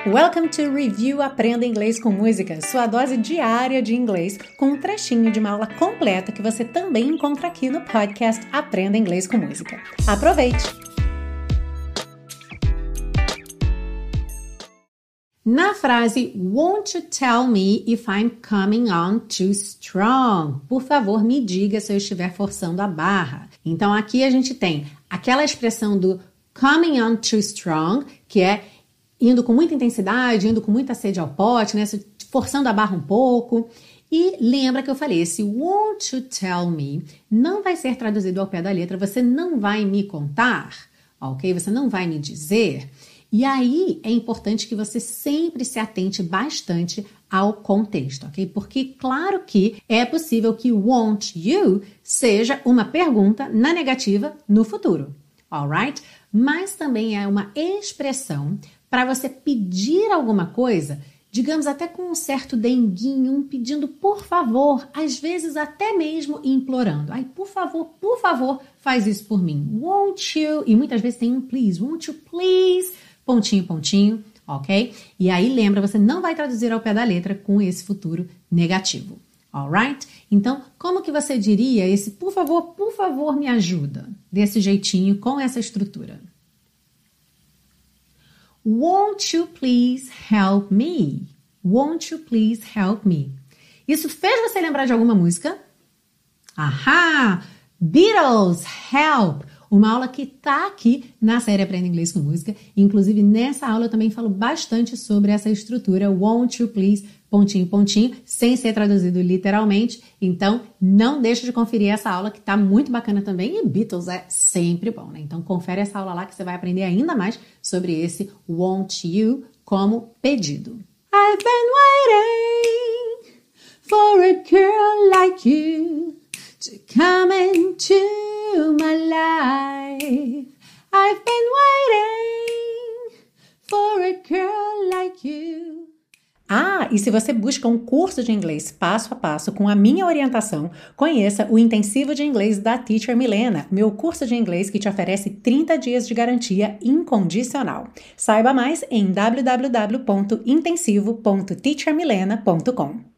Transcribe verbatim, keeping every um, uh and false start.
Welcome to Review Aprenda Inglês com Música, sua dose diária de inglês com um trechinho de uma aula completa que você também encontra aqui no podcast Aprenda Inglês com Música. Aproveite! Na frase Won't you tell me if I'm coming on too strong? Por favor, me diga se eu estiver forçando a barra. Então aqui a gente tem aquela expressão do coming on too strong, que é indo com muita intensidade, indo com muita sede ao pote, né? Forçando a barra um pouco. E lembra que eu falei, esse won't you tell me não vai ser traduzido ao pé da letra, você não vai me contar, ok? Você não vai me dizer. E aí é importante que você sempre se atente bastante ao contexto, ok? Porque claro que é possível que won't you seja uma pergunta na negativa no futuro, alright? Mas também é uma expressão para você pedir alguma coisa, digamos até com um certo denguinho, um pedindo por favor, às vezes até mesmo implorando. Ai, por favor, por favor, faz isso por mim. Won't you? E muitas vezes tem um please. Won't you please? Pontinho, pontinho, ok? E aí lembra, você não vai traduzir ao pé da letra com esse futuro negativo, alright? Então, como que você diria esse por favor, por favor, me ajuda? Desse jeitinho, com essa estrutura. Won't you please help me? Won't you please help me? Isso fez você lembrar de alguma música? Ahá! Beatles, Help! Uma aula que tá aqui na série Aprenda Inglês com Música. Inclusive, nessa aula eu também falo bastante sobre essa estrutura Won't you please, pontinho, pontinho, sem ser traduzido literalmente. Então, não deixe de conferir essa aula que tá muito bacana também. E Beatles é sempre bom, né? Então, confere essa aula lá que você vai aprender ainda mais sobre esse Won't you como pedido. I've been waiting for a girl like you to come into my life. I've been waiting for a girl like you. Ah, e se você busca um curso de inglês passo a passo com a minha orientação, conheça o Intensivo de Inglês da Teacher Milena, meu curso de inglês que te oferece trinta dias de garantia incondicional. Saiba mais em w w w ponto intensivo ponto teacher milena ponto com.